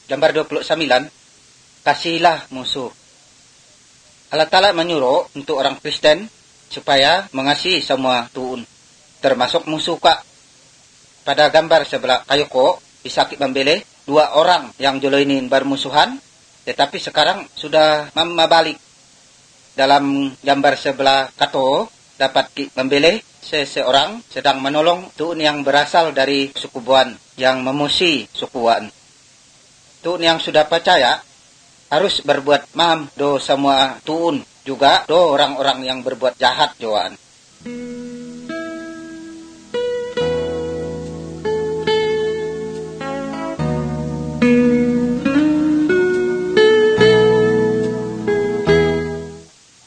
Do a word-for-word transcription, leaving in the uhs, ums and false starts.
gambar dua puluh sembilan, kasihilah musuh. Allah Ta'ala menyuruh untuk orang Kristen supaya mengasihi semua tuun, termasuk musuh kak. Pada gambar sebelah kayoko, bisa kita membeli dua orang yang dulu ini bermusuhan, tetapi sekarang sudah membalik. Dalam gambar sebelah kato, dapat kita membeli seseorang sedang menolong tuun yang berasal dari suku Buan yang memusuhi suku Buan. Tuun yang sudah percaya harus berbuat mam do semua tuun, juga do orang-orang yang berbuat jahat joan.